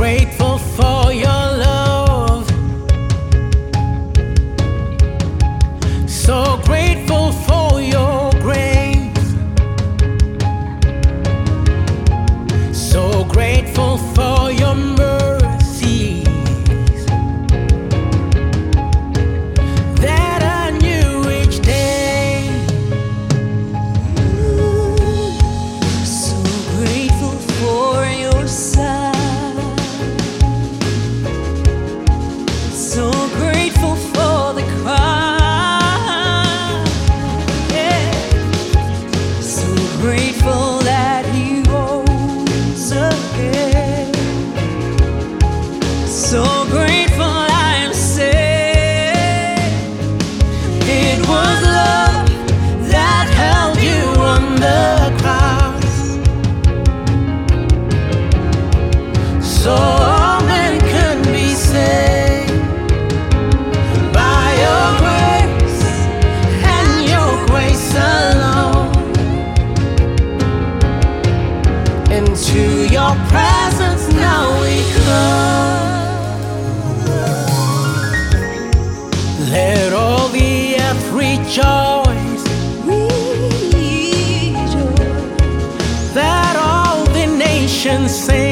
grateful for your love, so grateful for your grace, so grateful for your mercies that I knew each day. So grateful for your son. So grateful for the cross. Yeah. So grateful that he rose again. So grateful I'm saved. It was love that held you on the cross, So all men can be saved by your grace and your grace alone. Into your presence now we come. Let all the earth rejoice, rejoice. that all the nations sing.